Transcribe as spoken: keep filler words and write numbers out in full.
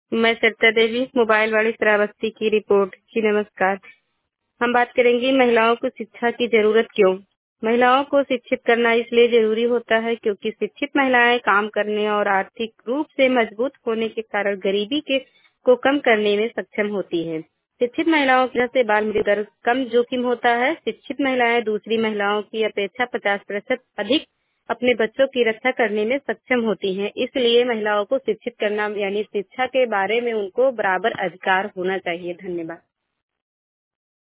मैं सरिता देवी, मोबाइल वाली श्रावस्ती की रिपोर्ट। जी नमस्कार। हम बात करेंगे महिलाओं को शिक्षा की जरूरत क्यों। महिलाओं को शिक्षित करना इसलिए जरूरी होता है क्योंकि शिक्षित महिलाएं काम करने और आर्थिक रूप से मजबूत होने के कारण गरीबी के को कम करने में सक्षम होती है। शिक्षित महिलाओं की वजह से बाल मृत्यु दर कम जोखिम होता है। शिक्षित महिलाएं दूसरी महिलाओं की अपेक्षा पचास प्रतिशत अधिक अपने बच्चों की रक्षा करने में सक्षम होती हैं। इसलिए महिलाओं को शिक्षित करना यानी शिक्षा के बारे में उनको बराबर अधिकार होना चाहिए। धन्यवाद।